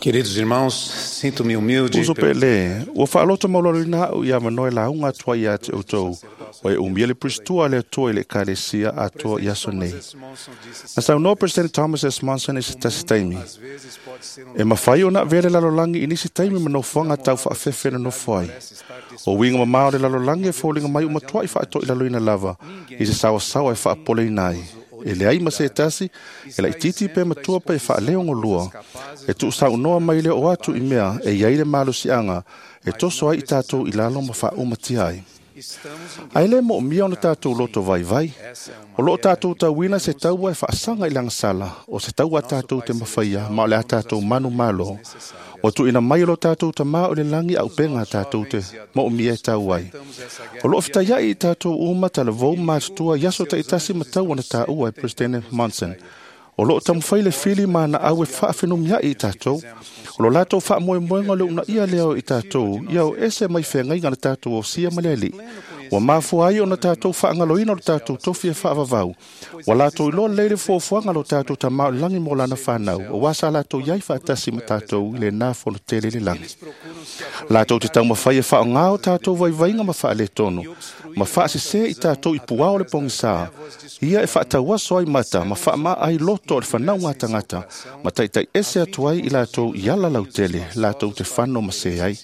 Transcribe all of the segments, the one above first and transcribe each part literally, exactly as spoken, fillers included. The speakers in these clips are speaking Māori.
Queridos irmãos, sinto-me humilde. Uso pele, o faloto maulorina o ia manoe la unga tua ia te utou. O e umia le pristua le tua le kalesia a tua ia sonei. Na sau no President Thomas S. Monson isi tasitaimi. E mawhai o na vele lalolangi inisi taimi manofonga tau fa afefena no foi. O winga mamao le lalolangi e fōlinga mai umatua i fa ato i laloina lava. Isi sawa sawa e fa apole inai. E le ai mase tasi, e la ititi pe matua pe fa leo ngolua. E tu sa unoa mai le o atu i mea, e iai le malu sianga, e toso ai i tātou i lalo ma fa umati ai. Ai le mo mia ona tātou loto vai vai. O lo tātou ta wina se taua e fa asanga i lang sala, o se taua tātou te mawhaia, ma o le a tātou manu malo. O tu ina mai lo tātou ta maa o le langi au penga tātou te, mo mia e tau ai. O lo fita iai i tātou uma tala vau mātua yaso ta itasi matau ana tā ua e President Monson. O lo tamu whaile fili ma na au e whaafenum iai i tātou. O lo lātou wha moe moenga le una ia leo i tātou, iau ese mai whengai ngana tātou o sia maleli. Wa mafu ai ona tātou whaangaloina o tātou tofi e whaavavau. Wa lātou ilo leile fōfuanga lo tātou ta mao langi mo lana whanau. O wasa lātou iai whaatasi ma tātou le nā whono tele le langi. Lātou te tau mawhai e whaongao tātou vai vainga ma wha le tono. Ma wha se se i tātou i puao le pongisā. Ia e whaatau aso ai mata, ma wha ma ai loto le whanau ngata ngata. Ma taitai ese atuai i lātou i ala lau tele, lātou te whano ma se ai.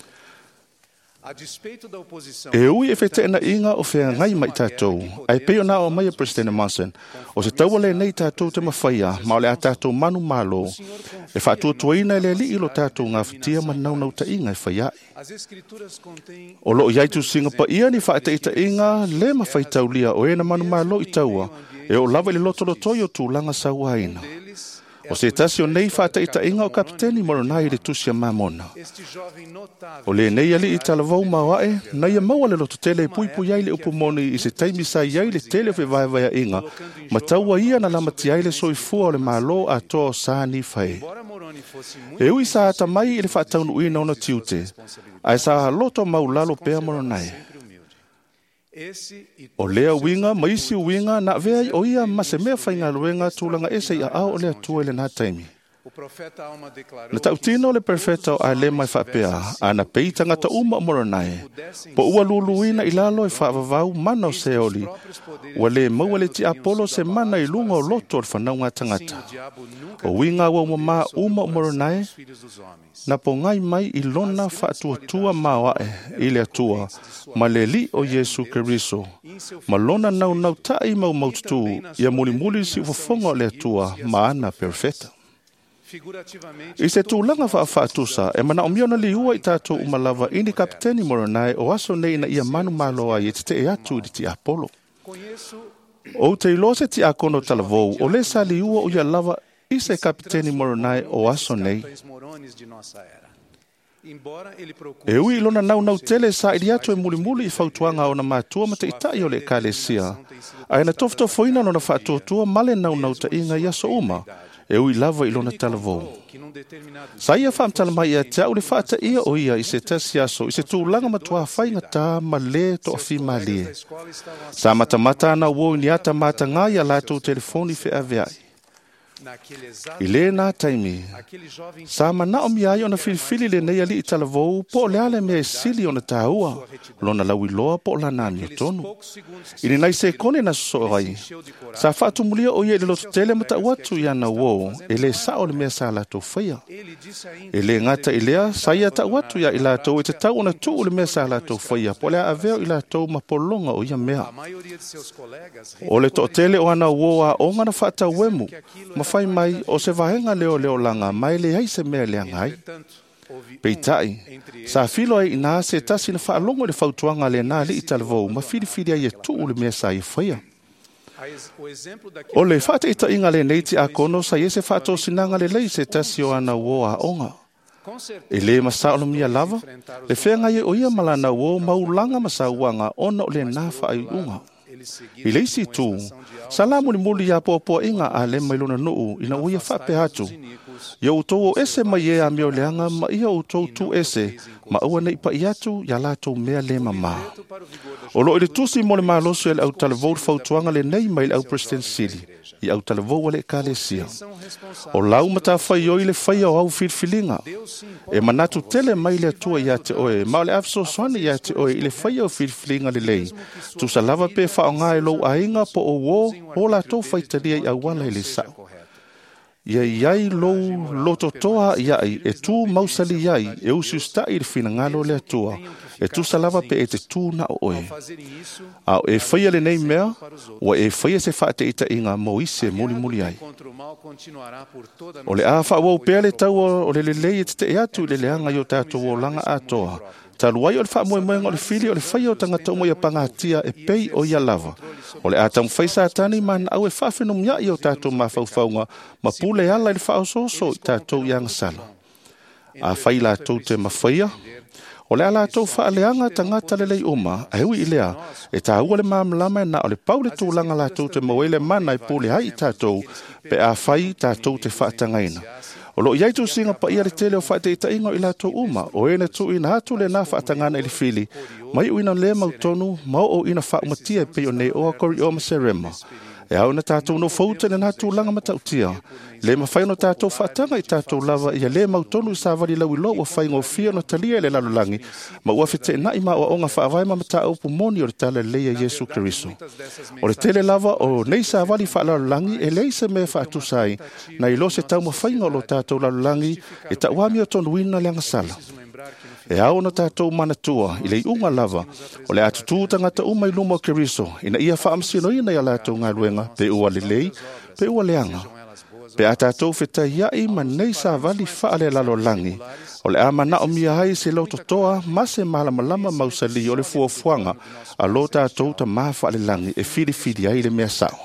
E ui e whete na inga o whea ngai mai tātou. Ai peo na o mai a President Monson. O se taua le nei tātou te mawhaia, ma o le a tātou manu malo. E whaatua tuaina le li ilo tātou ngā whitia ma nau nau ta inga e whaiai. O lo iai tu singa pa ia ni whaata i ta inga le ma whaitau lia o e na manu malo i taua. E o lava le loto lo toi o tū langa sa waina. O se tasi o nei whaata i ta inga o kapiteni moronai le tusia mamona. O le nei ali i tala vau mawae, na ia maua le loto tele pui pui ai le upumoni i se taimi sa iai le tele fe vai vai inga, ma taua ia na lamati ai le soifua o le malo a toa sa ni whae. E ui sa ata mai i le whaataunu uina ona tiute, ai sa loto maulalo pea moronai. O lea winga, maisi winga, na vea o ia mase mea whainga luenga tūlanga ese i a au o lea tua ele nā taimi. Na tautino le perfeta o a le mai whapea, a na peita ngata uma o moronai. Po ua luluina i lalo e whaavavau mana o seoli. Ua le maua le ti Apollo se mana i lunga o loto o whanau ngā tangata. O winga ua umama uma o moronai, na po ngai mai i lona whaatua tua mawae i le atua, ma le li o Yesu Keriso. Ma lona nau nau tai mau maututu, ia muli muli si ufafonga o le atua, ma ana perfeta. I se tūlanga wha whaatusa, e mana o miona li ua i tātou umalava ini kapiteni moronai o aso nei na ia manu maloa i te e atu i ti Apollo. O te ilose ti akono talavou, o le sa li ua o ia lava i se kapiteni moronai o aso nei. E ui ilona nau nau tele sa ili atu e muli muli i whautuanga o na mātua ma te itai o le kālesia. A ena tofto foina no na whaatuatua male nau nau ta inga i aso uma. E ui lava ilona talavou. Sa ia whaamtala mai ia te au le whaata ia o ia i se tasi aso, i se tūlanga matua whainga tā ma le to a fi ma lie. Sa mata mata ana uo ni ata mata ngā ia lātou telefoni whea veai. I le nā taimi, sa mana o mi ai ona filifili le nei ali i talavou, po o le ale mea e sili ona tāua, lona lau i loa po o la nani o tonu. I ni nai se kone na so ai, sa whaatu mulia o ia le loto tele mata watu i ana uo, e le sa o le mea sa lātou whaia. E le ngata i lea, sa ia ta watu ia i lātou, e te tau ona tu o le mea sa lātou whaia, po le a aveo i lātou ma polonga o ia mea. O le to tele o ana uo a o ngana whaata uemu, ma whai mai o se vahenga leo leo langa mai le ai se mea lea ngai. Peitai, sa filo ai ina se tasi na whaalongo le whautuanga le nā li i talavou, ma whiri whiri ai e tuu le mea sa i whaia. O le whaata ita inga le neiti a kono sa iese whaato sinanga le lei se tasi o ana uo a onga. E le masaolo mia lava, le whenga ye o ia malana uo maulanga masa uanga ona o le nā wha ai unga. I leisi tu, salamu ni muli ya popo inga a le mailona nuu ina uia whape hatu. Ia utou ese mai e a meo leanga ma ia utou tu ese, ma ua nei pa iatu ya lato mea le mama. O lo i le tusi mo le maloso e le au talevou fautuanga le nei mai le au President Sili. I au talevou le kalesia. O lau mata fai oi le fai au au filfilinga. E manatu tele mai le atua ia te oe. Ma o le afso soane ia te oe i le fai au filfilinga le lei. Tu sa lava pe fa o ngā e lou ainga po o wo o la tau fai talia i au wala i le sao. Ia iai lou loto toa iai e tu mausali iai e usi usta i le fina ngalo le atua. E tu sa lava pe e te tu na o oe. Au e whaia le nei mea, o e whaia se whaate ita inga mo ise muli muli ai. O le a wha wau pea le tau o le lelei e te te atu le leanga i o tātou o langa atoa. Taluai o le wha moe moe o le fili o le whaia o tangata umo ia pangatia e pei o ia lava. O le atam whaisa atani man au e whawhenum ia i o tātou mawhauwhaunga ma pule ala i le wha o soso i tātou ianga sala. A whai la tau te mawhaia. O le ala tau whaaleanga tangata le lei uma, a hui i lea, e tā ua le māmalama e na o le pau le tūlanga la tau te mawele mana i pūle hai i tātou, pe a whai tātou te whaatangaina. O lo iai tu singa pa ia le tele o whaate i taingo i la tau uma, o e na tu ina hatu le na whaatangana i le fili, mai uina le mautonu, mau o ina whaamatia e pe o nei o a kori o maserema. E au na tātou no fauta le na tūlanga matautia. Le mawhai no tātou whaatanga i tātou lava ia le mautonu i sāwari lau i lo wa whai ngō fia no talia le lalulangi, ma ua white na i ma o onga whaawai ma mata au pumoni o le tala leia Yesu Keriso. O le tele lava o nei sāwari wha lalulangi e leise me whaatu sai, na i lo se tau mawhai ngō lo tātou lalulangi e ta wami o tonu wina le angasala. E au na tātou manatua i lei unga lava o le atutu tangata umai luma o Keriso ina ia whaamsino ina i alatou ngā ruenga pe ua le lei, pe ua leanga. Pe a tātou wheta iai ma nei sa vali whaale lalo langi o le ama na o mia hai se loto toa ma se malamalama mausali o le fuafuanga a lo tātou ta maa whaale langi e whiri whiri ai le mea sao.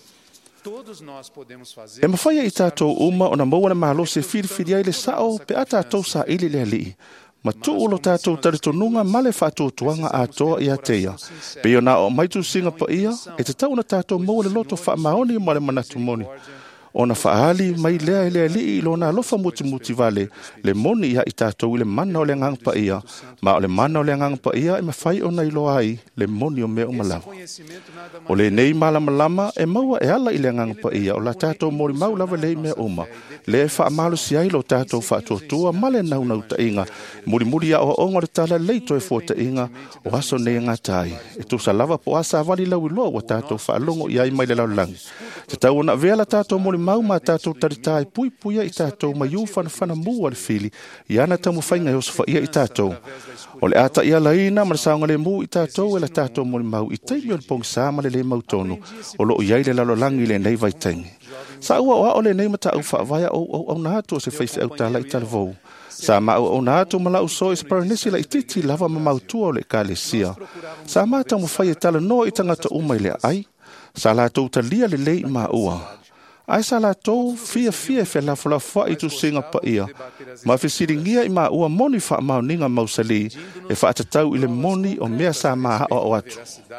E mawhaia i tātou uma o na maua na mahalo se whiri whiri ai le sao pe a tātou sa ili le alii. Ma tu ulo tātou taritonunga male whātua tuanga a toa i ateia. Pe o na o maitu singa pa ia, e te tau na tātou maua le loto wha maoni ma le manatu moni. O na whaali mai lea e lea li i lo na lofa muti muti vale, le moni ia i tātou i le mana o le ngang pa ia, ma o le mana o le ngang pa ia e mawhai o na i lo ai, le moni o mea o malawa. O le nei malama lama e maua e ala i le ngang pa ia, o la tātou mori mau lava le mea uma, le e wha amalu si ai lo tātou whātua tua, ma le nau nau ta inga, muri muri a o onga le tala leito e fua ta inga, o aso nei ngā tai, e tu sa lava po asa avali lau i loa wa tātou wha alongo i ai mai le lau langi. Te tau na vea la tātou mori mau ma tātou taritai pui puia i tātou ma iu whana whana mua le fili i ana tamu whainga e osa ia i tātou. O le ata ia laina ma le saonga le mu i tātou e la tātou mori mau i teimi o le pongi sāma le le mautonu o lo iai le lalolangi le nei vaitengi. Sa ua oa o le nei mata au whaavaya o au au nātu o se whaise au tāla i talavou. Sa ma au au nātu ma lau so i se paranisi la i titi lava ma mautua o le kālesia. Sa ma tamu whai e tala no i tangata umai le ai. Sa la tau talia le lei ma ua. Ai sa la tau fia fia fe la fula fua i tu singa pa ia. Ma fisiringia i ma ua moni wha mauninga mausali e wha atatau i le moni o mea sa maha o atu.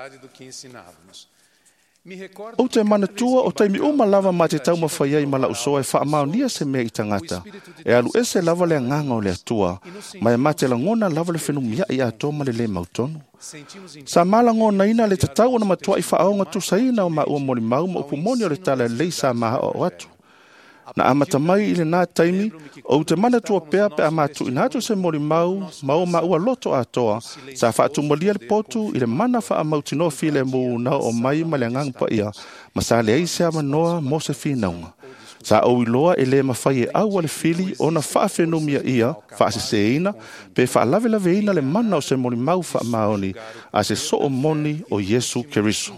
O te manatua o taimi uma lava ma te tau mawhaiai ma la usoa e wha maunia se mea i tangata. E alu ese lava le nganga o le atua. Ma e mate la ngona lava le whenumia i ato ma le le mautonu. Sa malango na ina le tatau na matua i whaonga tu saina o ma ua moni mau ma upu moni o le tala lei sa maha o atu. Na amata mai i le nā taimi, o te mana tua pea pe amatu inatu se mori mau, mau ma ua loto atoa, sa whaatu malia le potu i le mana wha amauti no file mu na o mai ma le ngang pa ia, ma sa le eise ama noa mo se whinaunga. Sa au iloa e le mawhai e au le fili o na wha whenumia ia, wha se se ina, pe wha lave lave ina le mana o se mori mau wha maoni, a se so o moni o Yesu Keriso.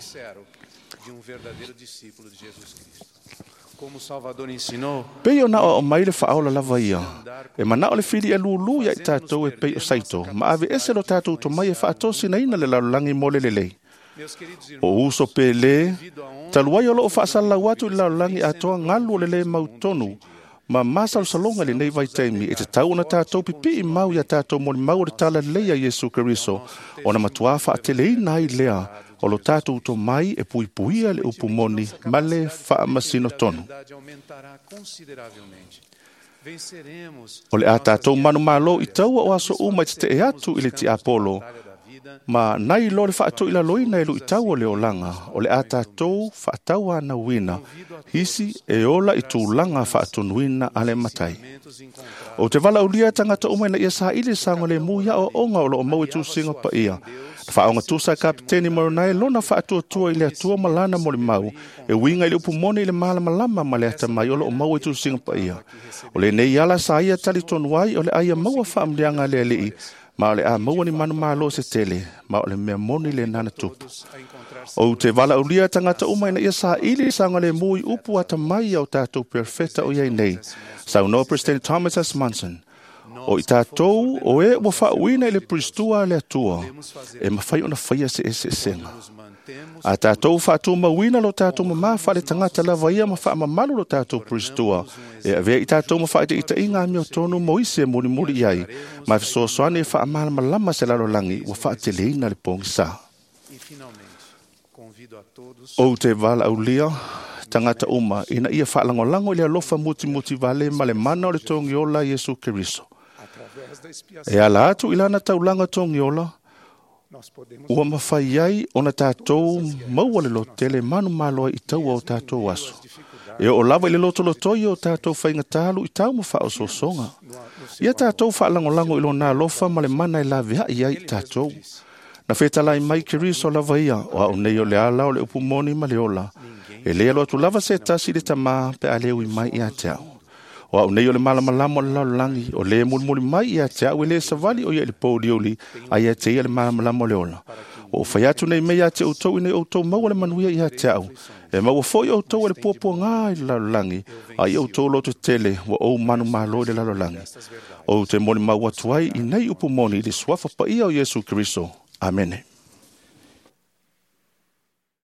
Pei o na o mai le whaola lava ia. E mana o le fili e lulu ia i tātou e pei o saito. Ma ave ese lo tātou to mai e whaatosi na ina le lalulangi mo le lelei. O uso pe le, taluai o lo o whaasala watu i lalulangi atoa ngalu o le le mautonu. Ma masal salonga le nei vai taimi e te tau na tātou pipi i mau ia tātou mo le mau le tala leia Yesu Keriso. O na matua wha atelei nai lea. O lo tātou to mai e pui puia le upu moni ma le wha masino tonu. O le a tātou manu malo i taua o aso uma i te e atu i le ti Apolo. Ma nai lo le whaatou ila loina e lu i tau o le olanga, o le ata tou whaatau ana wina, hisi e ola i tūlanga whaatunuina ale matai. O te wala ulia tangata umai na ia sa ili sanga le muia o onga o lo o mau e tūsinga pa ia. Whaonga tūsa kapiteni Moronai lona whaatua tua i le atua malana mo le mau, e winga i le upumone i le mala malama ma le ata mai o lo o mau e tūsinga pa ia. O le nei ala sa ia tali tonuai o le aia maua whaamleanga le alii, ma o le a maua ni manu malo se tele, ma o le mea moni le nana tupu. O te wala ulia tangata umai na ia sa ili sanga le mui upu ata mai au tātou perfecta o iei nei. Sau no President Thomas S. Monson. O i tātou o e ua whauina i le pristua le atua, e mawhai ona whaia se e se senga. A tātou whātou mawina lo tātou mamā whale tangata lava ia ma wha mamalu lo tātou pristua, e a vea i tātou ma whae te ita inga mi o tonu moise muli muli iai, ma fiso soane e wha amala malama se lalo langi, ua wha te leina le pongi sa. O te wala au lia, tangata uma, ina ia wha lango lango i le alofa muti muti vale ma le mana o le tongi ola Yesu Keriso. E ala atu ilana taulanga tongi ola, ua mawhai ai ona tātou maua le lotele manu maloa i taua o tātou aso. E o lava i le loto lotoi o tātou whainga tālu i tau mawha o sosonga. Ia tātou wha lango lango ilo nā lofa ma le mana i la vea i ai tātou. Na whetalai mai Keriso lava ia, o au nei o le ala o le upumoni ma le ola. E lea lo atu lava se tasi le tamā pe a leo i mai i a teau. O au nei o le malama lamo le laulangi, o le mulimuli mai i a teau, e le savali o ia le pōlioli, a ia te ia le malama lamo le ola. O whai atu nei mei a te outou i nei outou maua le manuia i a teau. E maua foi outou e le puapua ngā i le laulangi, a i outou loto tele, wa ou manu malo i le laulangi. O te moni maua tuai i nei upumoni i le swafa pa ia o Yesu Keriso. Amen.